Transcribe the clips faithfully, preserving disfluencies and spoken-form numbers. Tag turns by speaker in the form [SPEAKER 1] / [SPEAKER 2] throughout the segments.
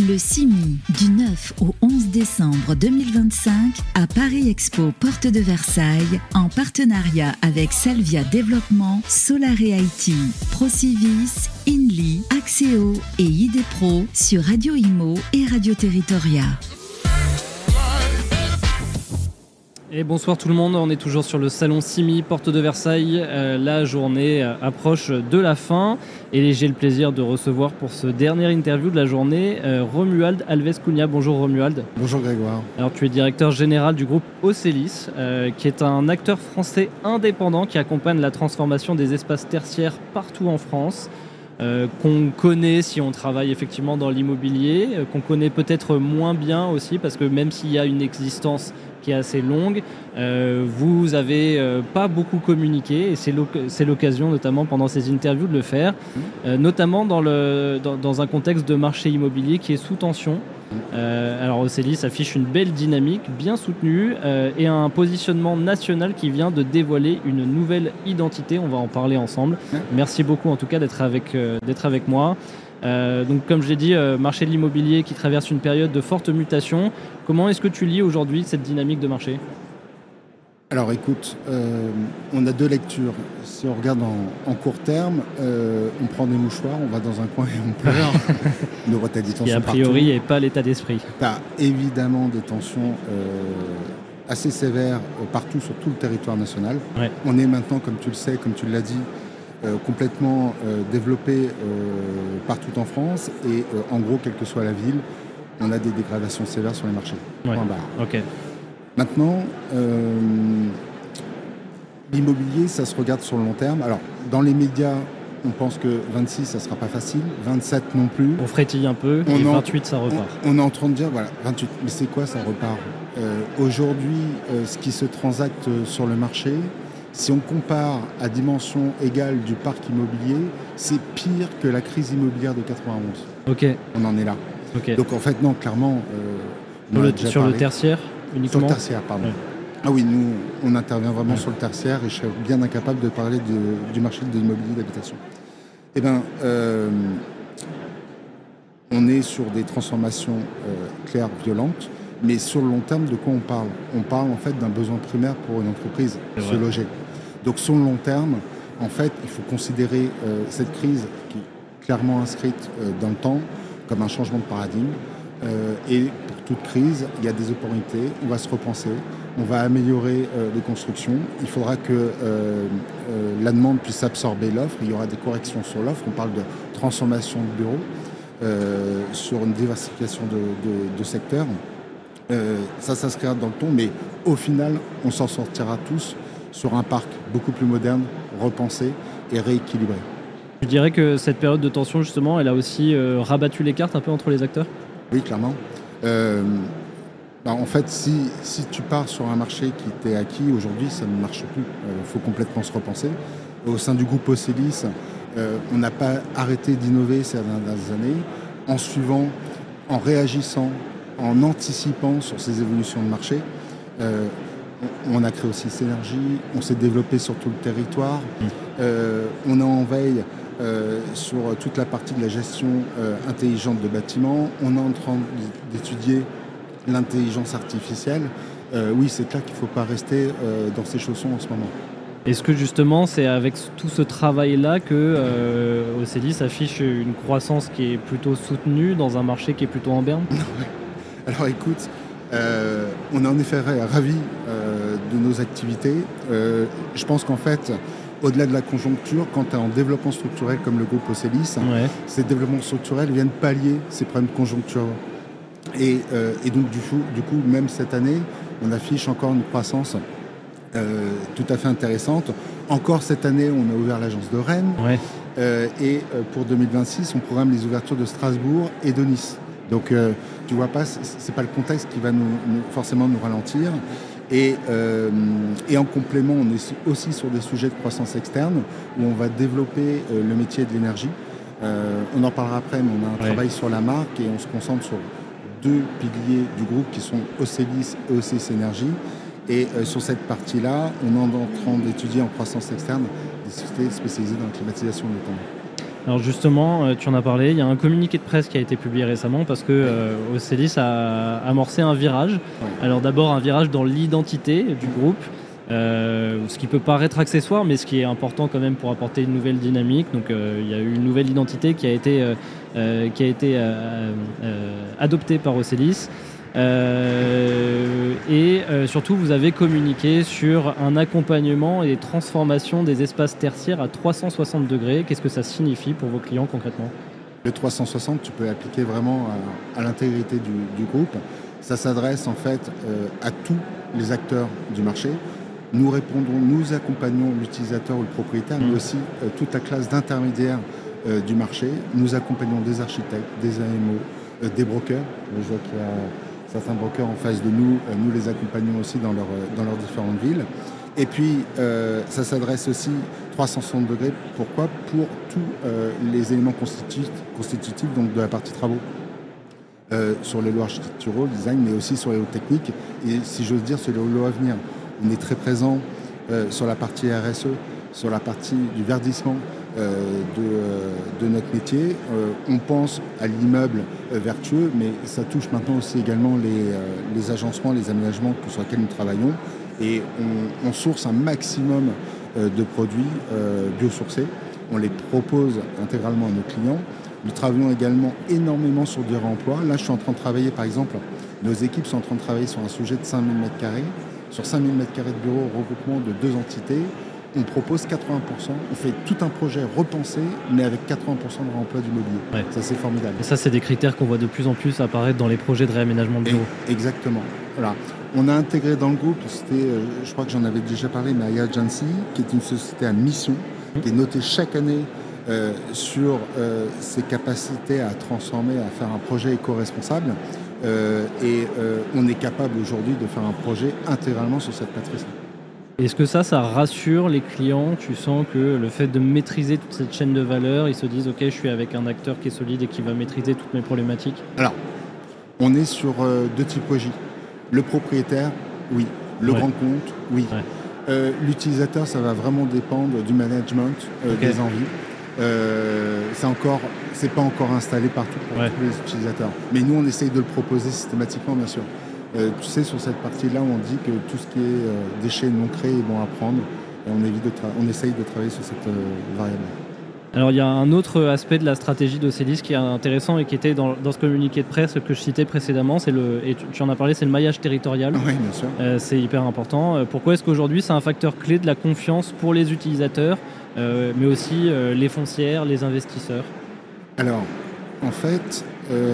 [SPEAKER 1] Le C I M I, du neuf au onze décembre deux mille vingt-cinq, à Paris Expo, porte de Versailles, en partenariat avec Salvia Développement, Solare I T, Procivis, Inly, Axéo et I D Pro sur Radio Imo et Radio Territoria.
[SPEAKER 2] Et bonsoir tout le monde, on est toujours sur le salon C I M I, porte de Versailles. Euh, la journée approche de la fin et j'ai le plaisir de recevoir pour ce dernier interview de la journée euh, Romuald Alves Cunha. Bonjour Romuald.
[SPEAKER 3] Bonjour Grégoire.
[SPEAKER 2] Alors tu es directeur général du groupe Ocelis, euh, qui est un acteur français indépendant qui accompagne la transformation des espaces tertiaires partout en France. Euh, qu'on connaît si on travaille effectivement dans l'immobilier, euh, qu'on connaît peut-être moins bien aussi parce que même s'il y a une existence qui est assez longue, euh, vous avez euh, pas beaucoup communiqué et c'est, l'oc- c'est l'occasion notamment pendant ces interviews de le faire, euh, notamment dans, le, dans, dans un contexte de marché immobilier qui est sous tension. Euh, alors Ocelis affiche une belle dynamique bien soutenue euh, et un positionnement national qui vient de dévoiler une nouvelle identité. On va en parler ensemble. Merci beaucoup en tout cas d'être avec, euh, d'être avec moi. Euh, donc comme je l'ai dit, euh, marché de l'immobilier qui traverse une période de forte mutation. Comment est-ce que tu lis aujourd'hui cette dynamique de marché ?
[SPEAKER 3] Alors écoute, euh, on a deux lectures. Si on regarde en, en court terme, euh, on prend des mouchoirs, on va dans un coin et on pleure. Nos retards de tension
[SPEAKER 2] qui a priori n'est pas l'état d'esprit.
[SPEAKER 3] Tu as évidemment des tensions euh, assez sévères euh, partout sur tout le territoire national.
[SPEAKER 2] Ouais.
[SPEAKER 3] On est maintenant, comme tu le sais, comme tu l'as dit, euh, complètement euh, développé euh, partout en France. Et euh, en gros, quelle que soit la ville, on a des dégradations sévères sur les marchés.
[SPEAKER 2] Ouais.
[SPEAKER 3] Point barre.
[SPEAKER 2] Ok.
[SPEAKER 3] Maintenant, euh, l'immobilier, ça se regarde sur le long terme. Alors, dans les médias, on pense que vingt-six, ça ne sera pas facile. vingt-sept non plus.
[SPEAKER 2] On frétille un peu
[SPEAKER 3] on
[SPEAKER 2] et
[SPEAKER 3] en,
[SPEAKER 2] vingt-huit, ça repart.
[SPEAKER 3] On, on est en train de dire, voilà, vingt-huit. Mais c'est quoi, ça repart euh, Aujourd'hui, euh, ce qui se transacte sur le marché, si on compare à dimension égale du parc immobilier, c'est pire que la crise immobilière de quatre-vingt-onze.
[SPEAKER 2] Ok.
[SPEAKER 3] On en est là.
[SPEAKER 2] Okay.
[SPEAKER 3] Donc, en fait, non, clairement... Euh,
[SPEAKER 2] sur le, sur le tertiaire uniquement.
[SPEAKER 3] Sur le tertiaire, pardon. Ouais. Ah oui, nous, on intervient vraiment ouais. sur le tertiaire et je serais bien incapable de parler de, du marché de l'immobilier d'habitation. Eh bien, euh, on est sur des transformations euh, claires, violentes, mais sur le long terme, de quoi on parle ? On parle en fait d'un besoin primaire pour une entreprise,
[SPEAKER 2] C'est
[SPEAKER 3] se
[SPEAKER 2] vrai.
[SPEAKER 3] loger. Donc sur le long terme, en fait, il faut considérer euh, cette crise qui est clairement inscrite euh, dans le temps comme un changement de paradigme. Euh, et pour toute crise, il y a des opportunités, on va se repenser, on va améliorer euh, les constructions, il faudra que euh, euh, la demande puisse absorber l'offre, il y aura des corrections sur l'offre, on parle de transformation de bureaux, euh, sur une diversification de, de, de secteurs. Euh, ça, ça se créera dans le ton, mais au final, on s'en sortira tous sur un parc beaucoup plus moderne, repensé et rééquilibré.
[SPEAKER 2] Je dirais que cette période de tension, justement, elle a aussi euh, rabattu les cartes un peu entre les acteurs ?
[SPEAKER 3] Oui, clairement. Euh, bah en fait, si, si tu pars sur un marché qui t'est acquis, aujourd'hui, ça ne marche plus. Il euh, faut complètement se repenser. Au sein du groupe Ocelis, euh, on n'a pas arrêté d'innover ces dernières années en suivant, en réagissant, en anticipant sur ces évolutions de marché. Euh, on, on a créé aussi Synergie, on s'est développé sur tout le territoire. Mmh. Euh, on est en veille Euh, sur toute la partie de la gestion euh, intelligente de bâtiments. On est en train d'étudier l'intelligence artificielle. Euh, oui, c'est clair qu'il ne faut pas rester euh, dans ses chaussons en ce moment.
[SPEAKER 2] Est-ce que justement, c'est avec tout ce travail-là que euh, Ocelis affiche une croissance qui est plutôt soutenue dans un marché qui est plutôt en berne ?
[SPEAKER 3] Alors écoute, euh, on est en effet ravis euh, de nos activités. Euh, je pense qu'en fait, au-delà de la conjoncture, quand tu es en développement structurel comme le groupe Ocelis, ouais. ces développements structurels viennent pallier ces problèmes conjoncturels. Et, euh, et donc, du coup, du coup, même cette année, on affiche encore une croissance euh, tout à fait intéressante. Encore cette année, on a ouvert l'agence de Rennes.
[SPEAKER 2] Ouais.
[SPEAKER 3] Euh, et euh, pour deux mille vingt-six, on programme les ouvertures de Strasbourg et de Nice. Donc, euh, tu vois pas, c'est, c'est pas le contexte qui va nous, nous, forcément nous ralentir. Et, euh, et en complément, on est aussi sur des sujets de croissance externe où on va développer euh, le métier de l'énergie. Euh, on en parlera après, mais on a un ouais. travail sur la marque et on se concentre sur deux piliers du groupe qui sont Ocelis et Ocelis Énergie. Et euh, sur cette partie-là, on est en train d'étudier en croissance externe des sociétés spécialisées dans la climatisation notamment.
[SPEAKER 2] Alors justement, euh, tu en as parlé, il y a un communiqué de presse qui a été publié récemment parce que euh, Aucelis a amorcé un virage.
[SPEAKER 3] Ouais.
[SPEAKER 2] Alors d'abord un virage dans l'identité du groupe, euh, ce qui peut paraître accessoire, mais ce qui est important quand même pour apporter une nouvelle dynamique. Donc euh, il y a eu une nouvelle identité qui a été, euh, euh, qui a été euh, euh, adoptée par Aucelis. Euh, et euh, surtout, vous avez communiqué sur un accompagnement et transformation des espaces tertiaires à trois cent soixante degrés. Qu'est-ce que ça signifie pour vos clients concrètement ?
[SPEAKER 3] Le trois cent soixante, tu peux l'appliquer vraiment à, à l'intégrité du, du groupe. Ça s'adresse en fait euh, à tous les acteurs du marché. Nous répondons, nous accompagnons l'utilisateur ou le propriétaire, mmh. mais aussi euh, toute la classe d'intermédiaires euh, du marché. Nous accompagnons des architectes, des A M O, euh, des brokers. Je vois qu'il y a certains brokers en face de nous, euh, nous les accompagnons aussi dans, leur, dans leurs différentes villes. Et puis, euh, ça s'adresse aussi trois cent soixante degrés. Pourquoi ? Pour tous euh, les éléments constitutifs, constitutifs donc de la partie travaux. Euh, sur les lois architecturaux, le design, mais aussi sur les lois techniques. Et si j'ose dire, sur les lois à venir. On est très présent euh, sur la partie R S E, sur la partie du verdissement euh, de, euh, de notre métier. Euh, on pense à l'immeuble euh, vertueux, mais ça touche maintenant aussi également les, euh, les agencements, les aménagements sur lesquels nous travaillons. Et on, on source un maximum euh, de produits euh, biosourcés. On les propose intégralement à nos clients. Nous travaillons également énormément sur du réemploi. Là, je suis en train de travailler, par exemple, nos équipes sont en train de travailler sur un sujet de cinq mille mètres carrés. Sur cinq mille mètres carrés de bureaux, regroupement de deux entités, on propose quatre-vingts pour cent. On fait tout un projet repensé, mais avec quatre-vingts pour cent de réemploi du mobilier. Ouais. Ça, c'est formidable.
[SPEAKER 2] Et ça, c'est des critères qu'on voit de plus en plus apparaître dans les projets de réaménagement de bureaux.
[SPEAKER 3] Et exactement. Voilà. On a intégré dans le groupe, c'était, euh, je crois que j'en avais déjà parlé, mais Aya Agency, qui est une société à mission, mmh. qui est notée chaque année euh, sur euh, ses capacités à transformer, à faire un projet éco-responsable. Euh, et euh, on est capable aujourd'hui de faire un projet intégralement sur cette matrice.
[SPEAKER 2] Est-ce que ça, ça rassure les clients ? Tu sens que le fait de maîtriser toute cette chaîne de valeur, ils se disent « Ok, je suis avec un acteur qui est solide et qui va maîtriser toutes mes problématiques ».
[SPEAKER 3] Alors, on est sur euh, deux typologies. Le propriétaire, oui. Le ouais. grand compte, oui. Ouais. Euh, l'utilisateur, ça va vraiment dépendre du management, euh, okay. des envies. Euh, c'est encore, c'est pas encore installé partout pour ouais. tous les utilisateurs. Mais nous, on essaye de le proposer systématiquement, bien sûr. Euh, tu sais, sur cette partie-là, on dit que tout ce qui est euh, déchets non créés est bon à prendre. Et on, évite de tra- on essaye de travailler sur cette euh, variable.
[SPEAKER 2] Alors, il y a un autre aspect de la stratégie d'Aucelis qui est intéressant et qui était dans, dans ce communiqué de presse que je citais précédemment. C'est le, et tu, tu en as parlé, c'est le maillage territorial.
[SPEAKER 3] Oui, bien sûr.
[SPEAKER 2] Euh, c'est hyper important. Pourquoi est-ce qu'aujourd'hui, c'est un facteur clé de la confiance pour les utilisateurs, euh, mais aussi euh, les foncières, les investisseurs ?
[SPEAKER 3] Alors, en fait, euh,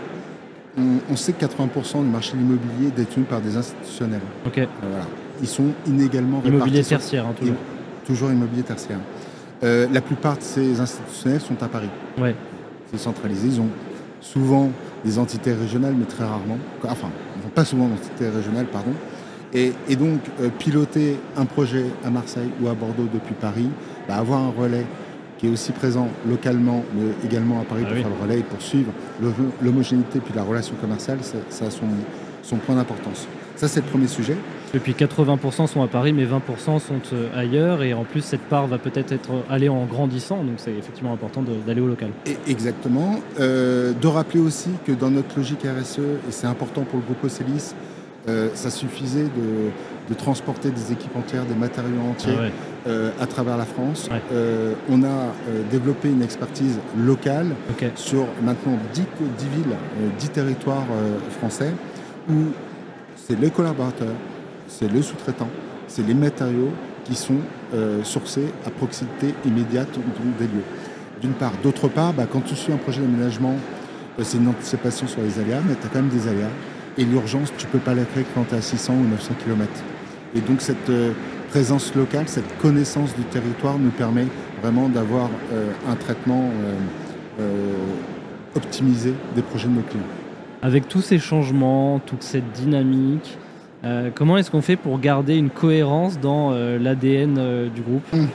[SPEAKER 3] on, on sait que quatre-vingts pour cent du marché de l'immobilier est détenu par des institutionnels.
[SPEAKER 2] Ok.
[SPEAKER 3] Euh, voilà. Ils sont inégalement répartis.
[SPEAKER 2] Immobilier tertiaire, hein, toujours.
[SPEAKER 3] Toujours immobilier tertiaire. Euh, la plupart de ces institutionnels sont à Paris.
[SPEAKER 2] Ouais.
[SPEAKER 3] C'est centralisé. Ils ont souvent des entités régionales, mais très rarement. Enfin, ils n'ont pas souvent d'entités régionales, pardon. Et, et donc, euh, piloter un projet à Marseille ou à Bordeaux depuis Paris, bah, avoir un relais qui est aussi présent localement, mais également à Paris ah pour oui. faire le relais et pour suivre l'homogénéité puis la relation commerciale, ça, ça a son, son point d'importance. Ça, c'est le premier sujet.
[SPEAKER 2] Et puis quatre-vingts pour cent sont à Paris, mais vingt pour cent sont ailleurs. Et en plus, cette part va peut-être être aller en grandissant. Donc, c'est effectivement important de, d'aller au local.
[SPEAKER 3] Et exactement. Euh, de rappeler aussi que dans notre logique R S E, et c'est important pour le groupe Aucelis, euh, ça suffisait de, de transporter des équipes entières, des matériaux entiers ah ouais. euh, à travers la France. Ouais. Euh, on a euh, développé une expertise locale okay. sur maintenant dix, dix villes, euh, dix territoires euh, français, où c'est les collaborateurs, c'est le sous-traitant, c'est les matériaux qui sont euh, sourcés à proximité immédiate des lieux. D'une part. D'autre part, bah, quand tu suis un projet d'aménagement, euh, c'est une anticipation sur les aléas, mais tu as quand même des aléas. Et l'urgence, tu ne peux pas la créer quand tu es à six cents ou neuf cents kilomètres. Et donc cette euh, présence locale, cette connaissance du territoire nous permet vraiment d'avoir euh, un traitement euh, euh, optimisé des projets de nos clients.
[SPEAKER 2] Avec tous ces changements, toute cette dynamique, Euh, comment est-ce qu'on fait pour garder une cohérence dans euh, l'A D N euh, du groupe ?
[SPEAKER 3] mmh.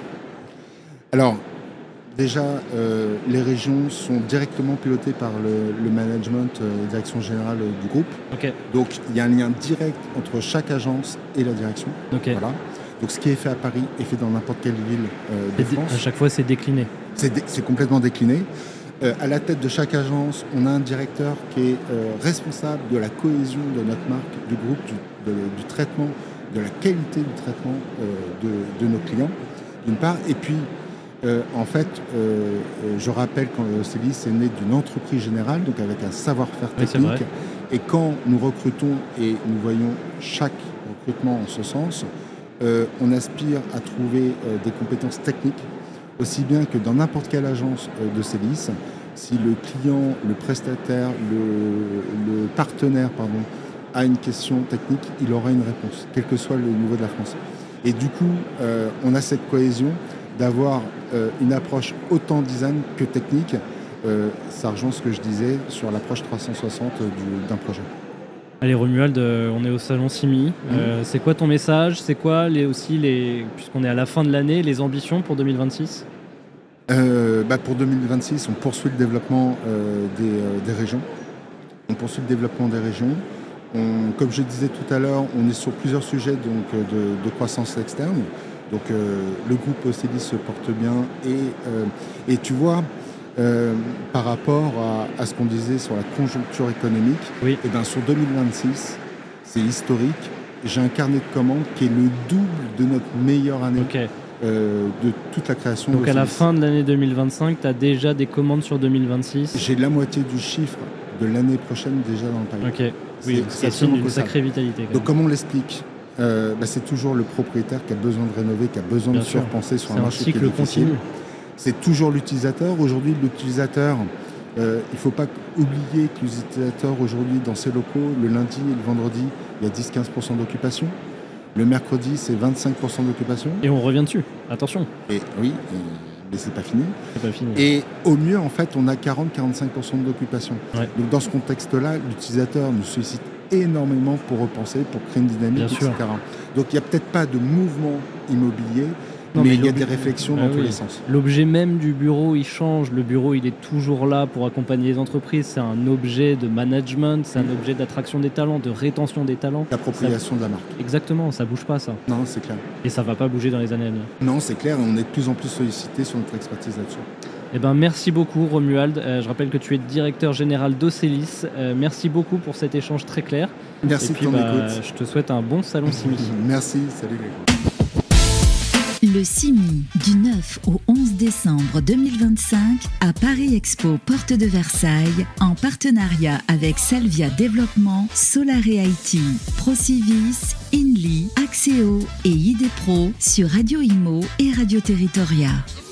[SPEAKER 3] Alors, déjà, euh, les régions sont directement pilotées par le, le management, euh, direction générale euh, du groupe.
[SPEAKER 2] Okay.
[SPEAKER 3] Donc, il y a un lien direct entre chaque agence et la direction.
[SPEAKER 2] Okay.
[SPEAKER 3] Voilà. Donc ce qui est fait à Paris est fait dans n'importe quelle ville euh, de
[SPEAKER 2] Et
[SPEAKER 3] France.
[SPEAKER 2] à chaque fois, c'est décliné.
[SPEAKER 3] C'est, dé- c'est complètement décliné. Euh, à la tête de chaque agence, on a un directeur qui est euh, responsable de la cohésion de notre marque, du groupe, du, de- du traitement, de la qualité du traitement euh, de, de nos clients, d'une part. Et puis, euh, en fait, euh, euh, je rappelle quand Célis est né d'une entreprise générale, donc avec un savoir-faire
[SPEAKER 2] Oui, c'est
[SPEAKER 3] technique.
[SPEAKER 2] vrai.
[SPEAKER 3] Et quand nous recrutons et nous voyons chaque recrutement en ce sens, euh, on aspire à trouver euh, des compétences techniques, aussi bien que dans n'importe quelle agence euh, de Célis. Si le client, le prestataire, le, le partenaire pardon, a une question technique, il aura une réponse, quel que soit le niveau de la France. Et du coup, euh, on a cette cohésion d'avoir euh, une approche autant design que technique. Euh, ça rejoint ce que je disais sur l'approche trois cent soixante du, d'un projet.
[SPEAKER 2] Allez Romuald, euh, on est au salon Simi. Euh, c'est quoi ton message? C'est quoi les, aussi, les, puisqu'on est à la fin de l'année, les ambitions pour deux mille vingt-six?
[SPEAKER 3] euh, bah Pour deux mille vingt-six, on poursuit le développement euh, des, euh, des régions. On poursuit le développement des régions. On, comme je disais tout à l'heure, on est sur plusieurs sujets donc, de, de croissance externe. Donc euh, le groupe Célis se porte bien. Et, euh, et tu vois, euh, par rapport à, à ce qu'on disait sur la conjoncture économique,
[SPEAKER 2] Oui.
[SPEAKER 3] et ben, sur deux mille vingt-six, c'est historique. J'ai un carnet de commandes qui est le double de notre meilleure année
[SPEAKER 2] Ok.
[SPEAKER 3] euh, de toute la création.
[SPEAKER 2] Donc
[SPEAKER 3] de
[SPEAKER 2] à la
[SPEAKER 3] Célis.
[SPEAKER 2] fin de l'année deux mille vingt-cinq, tu as déjà des commandes sur deux mille vingt-six?
[SPEAKER 3] J'ai la moitié du chiffre de l'année prochaine déjà dans le pipe.
[SPEAKER 2] Ok. Oui,
[SPEAKER 3] C'est-
[SPEAKER 2] ça
[SPEAKER 3] c'est
[SPEAKER 2] signe une
[SPEAKER 3] absolument
[SPEAKER 2] sacrée vitalité. quand
[SPEAKER 3] Donc
[SPEAKER 2] même.
[SPEAKER 3] comment on l'explique? Euh, bah, c'est toujours le propriétaire qui a besoin de rénover, qui a besoin
[SPEAKER 2] Bien
[SPEAKER 3] de
[SPEAKER 2] sûr.
[SPEAKER 3] surpenser sur
[SPEAKER 2] C'est
[SPEAKER 3] un
[SPEAKER 2] un
[SPEAKER 3] marché qui est
[SPEAKER 2] cycle
[SPEAKER 3] difficile.
[SPEAKER 2] continu.
[SPEAKER 3] C'est toujours l'utilisateur. Aujourd'hui, l'utilisateur, euh, il ne faut pas oublier que les utilisateurs aujourd'hui dans ces locaux, le lundi et le vendredi, il y a dix à quinze pour cent d'occupation. Le mercredi, c'est vingt-cinq pour cent d'occupation.
[SPEAKER 2] Et on revient dessus. Attention,
[SPEAKER 3] Et oui, et- mais c'est pas fini.
[SPEAKER 2] c'est pas fini.
[SPEAKER 3] Et au mieux, en fait, on a quarante à quarante-cinq pour cent d'occupation.
[SPEAKER 2] Ouais.
[SPEAKER 3] Donc dans ce contexte-là, l'utilisateur nous sollicite énormément pour repenser, pour créer une dynamique,
[SPEAKER 2] Bien sûr.
[SPEAKER 3] et cetera. Donc il n'y a peut-être pas de mouvement immobilier,
[SPEAKER 2] Non,
[SPEAKER 3] mais
[SPEAKER 2] mais
[SPEAKER 3] il y a
[SPEAKER 2] l'objet-
[SPEAKER 3] des réflexions
[SPEAKER 2] Ah
[SPEAKER 3] dans tous
[SPEAKER 2] oui.
[SPEAKER 3] les sens.
[SPEAKER 2] L'objet même du bureau, il change. Le bureau, il est toujours là pour accompagner les entreprises. C'est un objet de management, c'est un objet d'attraction des talents, de rétention des talents.
[SPEAKER 3] L'appropriation de la marque.
[SPEAKER 2] Exactement, ça bouge pas ça.
[SPEAKER 3] Non, c'est clair.
[SPEAKER 2] Et ça va pas bouger dans les années à venir.
[SPEAKER 3] Non, c'est clair, et on est de plus en plus sollicité sur notre expertise là-dessus.
[SPEAKER 2] Eh ben, merci beaucoup Romuald. Euh, je rappelle que tu es directeur général d'Océlis. Euh, merci beaucoup pour cet échange très clair.
[SPEAKER 3] Merci
[SPEAKER 2] Et puis
[SPEAKER 3] de ton
[SPEAKER 2] bah,
[SPEAKER 3] écoute.
[SPEAKER 2] je te souhaite un bon salon Simi.
[SPEAKER 3] Merci, salut les gars.
[SPEAKER 1] Le Simi du neuf au onze décembre deux mille vingt-cinq à Paris Expo Porte de Versailles en partenariat avec Salvia Développement, Solaré I T, Procivis, Inly, Axéo et I D Pro sur Radio Imo et Radio Territoria.